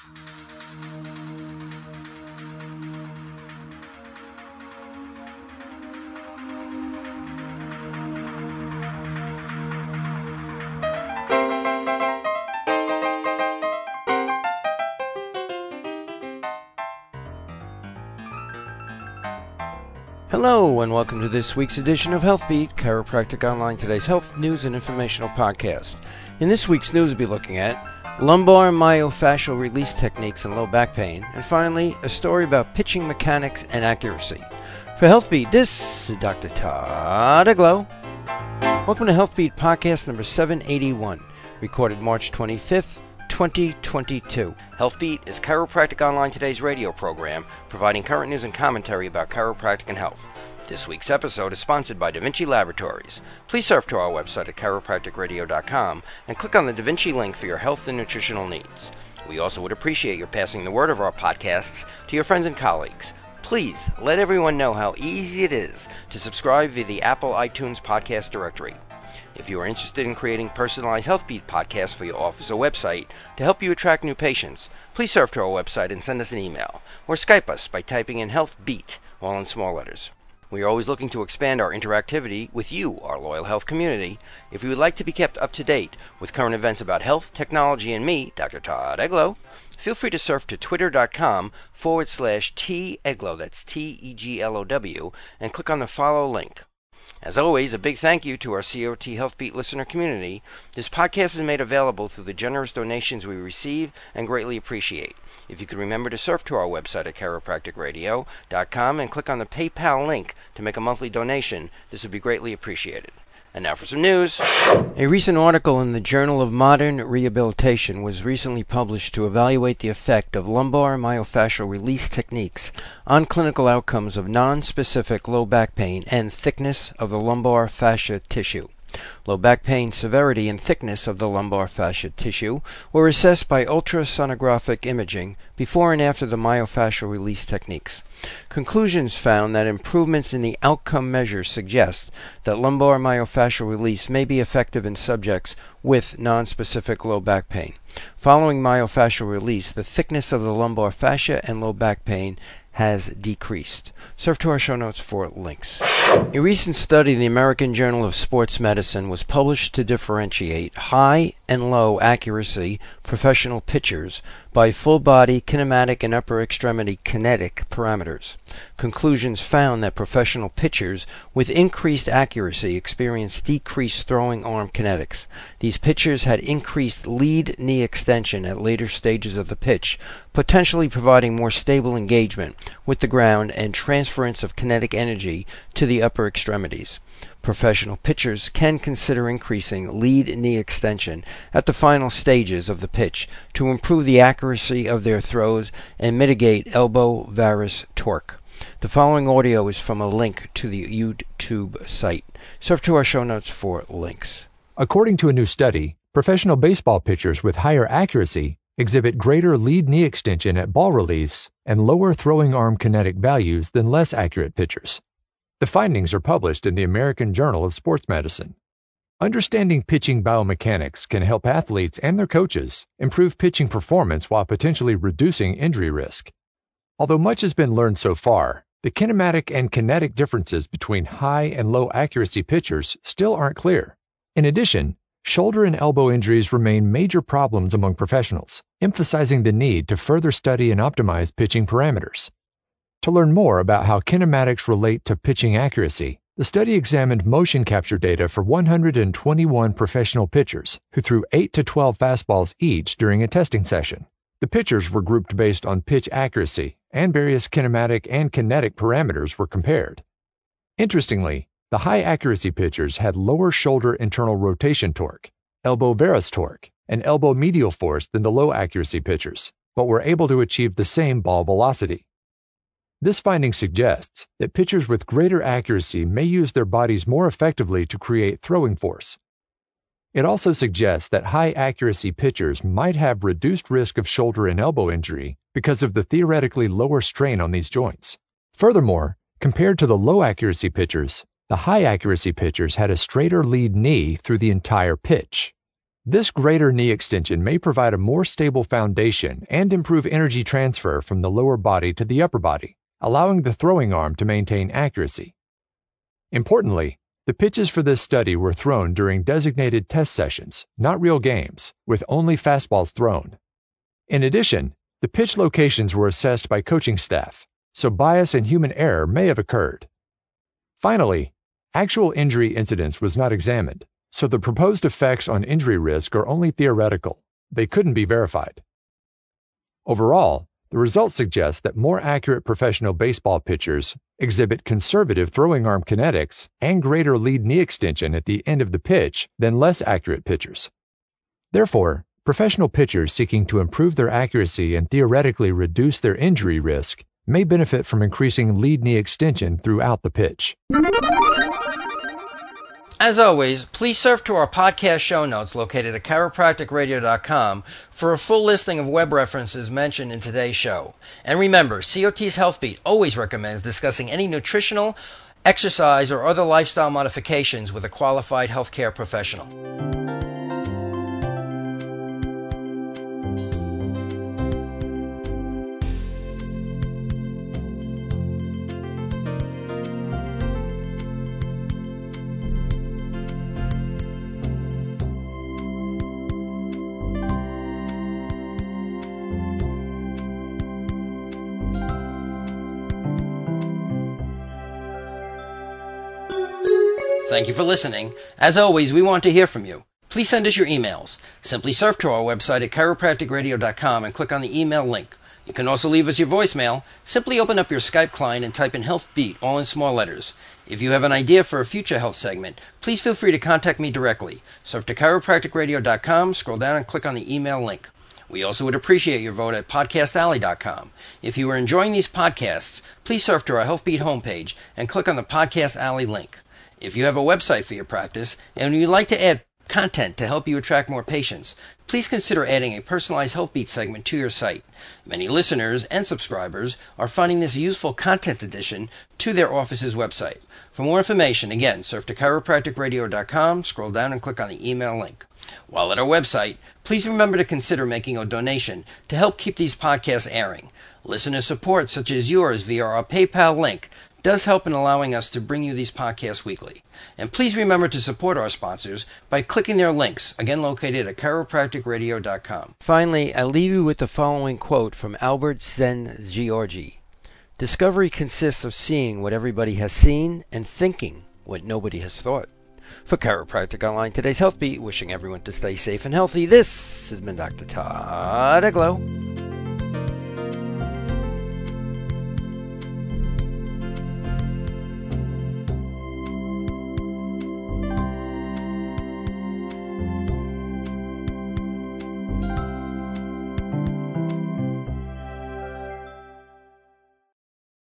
Hello, and welcome to this week's edition of HealthBeat, Chiropractic Online, today's health news and informational podcast. In this week's news, we'll be looking at lumbar myofascial release techniques in low back pain, and finally, a story about pitching mechanics and accuracy. For HealthBeat, this is Dr. Todd Eglow. Welcome to HealthBeat podcast number 781, recorded March 25th, 2022. HealthBeat is Chiropractic Online Today's radio program, providing current news and commentary about chiropractic and health. This week's episode is sponsored by Da Vinci Laboratories. Please surf to our website at chiropracticradio.com and click on the Da Vinci link for your health and nutritional needs. We also would appreciate your passing the word of our podcasts to your friends and colleagues. Please let everyone know how easy it is to subscribe via the Apple iTunes podcast directory. If you are interested in creating personalized HealthBeat podcasts for your office or website to help you attract new patients, please surf to our website and send us an email, or Skype us by typing in HealthBeat, all in small letters. We are always looking to expand our interactivity with you, our loyal health community. If you would like to be kept up to date with current events about health, technology, and me, Dr. Todd Eglow, feel free to surf to twitter.com/TEglow, that's TEGLOW, and click on the follow link. As always, a big thank you to our COT HealthBeat listener community. This podcast is made available through the generous donations we receive and greatly appreciate. If you could remember to surf to our website at chiropracticradio.com and click on the PayPal link to make a monthly donation, this would be greatly appreciated. And now for some news. A recent article in the Journal of Modern Rehabilitation was recently published to evaluate the effect of lumbar myofascial release techniques on clinical outcomes of non-specific low back pain and thickness of the lumbar fascia tissue. Low back pain severity and thickness of the lumbar fascia tissue were assessed by ultrasonographic imaging before and after the myofascial release techniques. Conclusions found that improvements in the outcome measures suggest that lumbar myofascial release may be effective in subjects with nonspecific low back pain. Following myofascial release, the thickness of the lumbar fascia and low back pain has decreased. Surf to our show notes for links. A recent study in the American Journal of Sports Medicine was published to differentiate high and low accuracy professional pitchers by full body kinematic and upper extremity kinetic parameters. Conclusions found that professional pitchers with increased accuracy experienced decreased throwing arm kinetics. These pitchers had increased lead knee extension at later stages of the pitch, potentially providing more stable engagement with the ground and transference of kinetic energy to the upper extremities. Professional pitchers can consider increasing lead knee extension at the final stages of the pitch to improve the accuracy of their throws and mitigate elbow varus torque. The following audio is from a link to the YouTube site. Surf to our show notes for links. According to a new study, professional baseball pitchers with higher accuracy exhibit greater lead knee extension at ball release and lower throwing arm kinetic values than less accurate pitchers. The findings are published in the American Journal of Sports Medicine. Understanding pitching biomechanics can help athletes and their coaches improve pitching performance while potentially reducing injury risk. Although much has been learned so far, the kinematic and kinetic differences between high and low accuracy pitchers still aren't clear. In addition, shoulder and elbow injuries remain major problems among professionals, emphasizing the need to further study and optimize pitching parameters. To learn more about how kinematics relate to pitching accuracy, the study examined motion capture data for 121 professional pitchers who threw 8 to 12 fastballs each during a testing session. The pitchers were grouped based on pitch accuracy, and various kinematic and kinetic parameters were compared. Interestingly, the high accuracy pitchers had lower shoulder internal rotation torque, elbow varus torque, and elbow medial force than the low accuracy pitchers, but were able to achieve the same ball velocity. This finding suggests that pitchers with greater accuracy may use their bodies more effectively to create throwing force. It also suggests that high-accuracy pitchers might have reduced risk of shoulder and elbow injury because of the theoretically lower strain on these joints. Furthermore, compared to the low-accuracy pitchers, the high-accuracy pitchers had a straighter lead knee through the entire pitch. This greater knee extension may provide a more stable foundation and improve energy transfer from the lower body to the upper body, allowing the throwing arm to maintain accuracy. Importantly, the pitches for this study were thrown during designated test sessions, not real games, with only fastballs thrown. In addition, the pitch locations were assessed by coaching staff, so bias and human error may have occurred. Finally, actual injury incidence was not examined, so the proposed effects on injury risk are only theoretical. They couldn't be verified. Overall, the results suggest that more accurate professional baseball pitchers exhibit conservative throwing arm kinetics and greater lead knee extension at the end of the pitch than less accurate pitchers. Therefore, professional pitchers seeking to improve their accuracy and theoretically reduce their injury risk may benefit from increasing lead knee extension throughout the pitch. As always, please surf to our podcast show notes located at chiropracticradio.com for a full listing of web references mentioned in today's show. And remember, COT's HealthBeat always recommends discussing any nutritional, exercise, or other lifestyle modifications with a qualified healthcare professional. Thank you for listening. As always, we want to hear from you. Please send us your emails. Simply surf to our website at chiropracticradio.com and click on the email link. You can also leave us your voicemail. Simply open up your Skype client and type in HealthBeat, all in small letters. If you have an idea for a future health segment, please feel free to contact me directly. Surf to chiropracticradio.com, scroll down and click on the email link. We also would appreciate your vote at podcastalley.com. If you are enjoying these podcasts, please surf to our HealthBeat homepage and click on the Podcast Alley link. If you have a website for your practice and you'd like to add content to help you attract more patients, please consider adding a personalized HealthBeat segment to your site. Many listeners and subscribers are finding this useful content addition to their office's website. For more information, again, surf to chiropracticradio.com, scroll down and click on the email link. While at our website, please remember to consider making a donation to help keep these podcasts airing. Listener support, such as yours via our PayPal link, does help in allowing us to bring you these podcasts weekly. And please remember to support our sponsors by clicking their links, again located at chiropracticradio.com. Finally, I leave you with the following quote from Albert Szent-Györgyi. Discovery consists of seeing what everybody has seen and thinking what nobody has thought. For Chiropractic Online, today's HealthBeat, wishing everyone to stay safe and healthy, this has been Dr. Todd Eglow.